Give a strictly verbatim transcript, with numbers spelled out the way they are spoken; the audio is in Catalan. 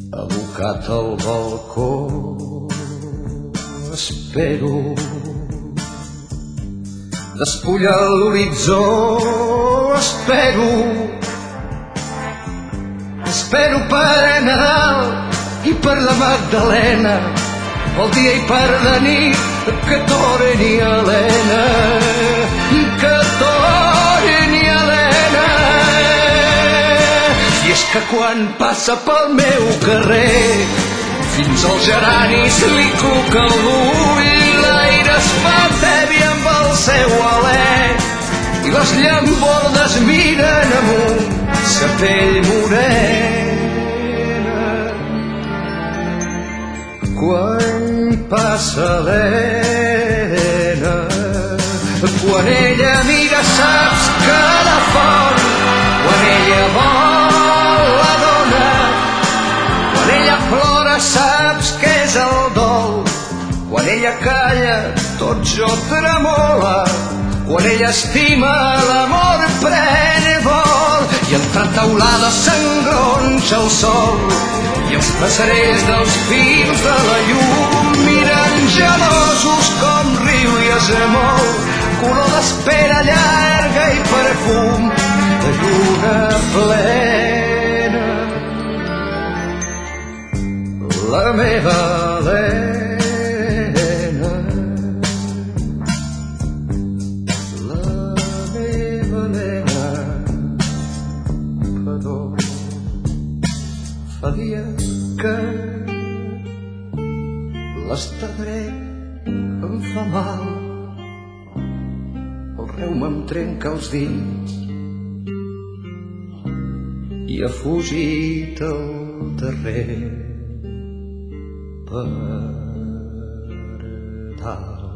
abocat al balcó. Espero despullar l'horitzó. Espero, espero per Nadal i per la Magdalena, pel dia i per la nit, que torni Helena, que torni Helena. I és que quan passa pel meu carrer, fins als geranis li cuca l'ull, l'aire es fa tebi amb el seu alè, i les llambordes miren amunt sa pell morena. Quan passa l'Helena, quan ella mira saps que la font, quan ella vol la dona, quan ella plora saps que és el dol, quan ella calla tot jo tremola, quan ella estima l'amor pren vol, i entre taulades s'engronxa el sol, i els passerells dels fils de la llum miren gelosos com riu i es mou, color d'espera llarga i perfum de lluna plena. La meva Helena, la meva Helena, perdó, fa dies que l'estar dret em fa mal, el reuma em trenca els dits i ha fugit al darrer per dalt.